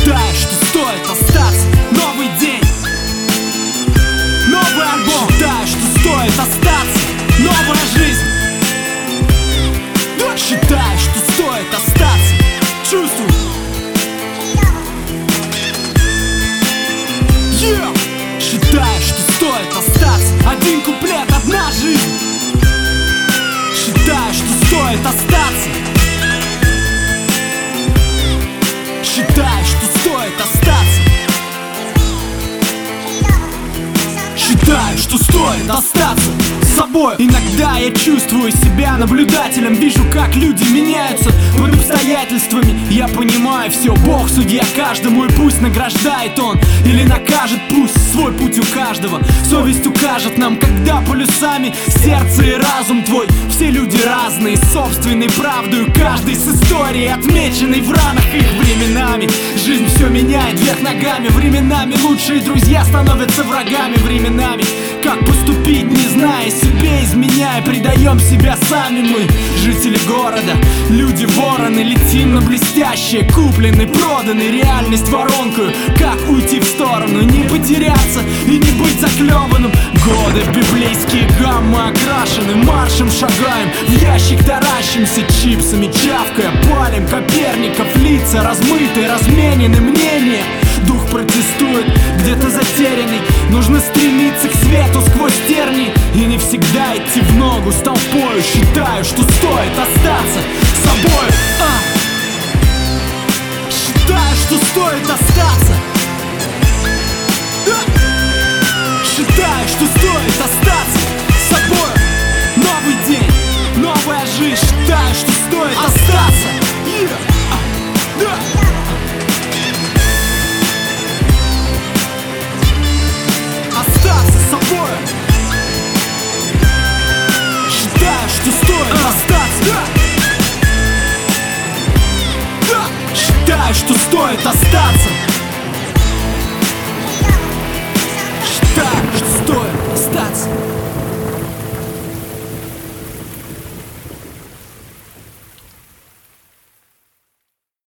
Считаю, что стоит остаться. Новый день, новый альбом. Считаю, что стоит остаться. Новая жизнь. Считаю, что стоит остаться. Чувствую. Считаю, что стоит остаться. Один куплет, одна жизнь. Считаю, что стоит остаться. Считаю, что стоит остаться. Считаю, что стоит остаться с собой. Иногда я чувствую себя наблюдателем. Вижу, как люди меняются под обстоятельствами. Я понимаю все, Бог судья каждому. И пусть награждает Он или накажет, пусть свой путь у каждого. Совесть укажет нам, когда полюсами сердце и разум твой. Все люди разные, собственной правдою, каждый с историей, отмеченной в ранах их временами. Жизнь все меняет вверх ногами. Временами лучшие друзья становятся врагами. Временами как поступить, не зная, себе изменяя, предаем себя сами мы, жители города, люди-вороны. Летим на блестящее, куплены, проданы, реальность воронкою. Как уйти в сторону, не потеряться и не быть заклеванным. Годы библейские гаммы окрашены. Маршем шагаем, в ящик таращимся, чипсами чавкая, палим Коперников, лица размытые, разменены мнения. Дух протестует, где-то затерянный. Нужно стремиться к свету сквозь тернии и не всегда идти в ногу с толпою. Считаю, что стоит остаться собой. Считаю, что стоит остаться. Считаю, что стоит остаться собой. Новый день, новая жизнь. Считаю, что стоит остаться. Остаться собой. Считаю, что стоит остаться. Считаю, что стоит остаться.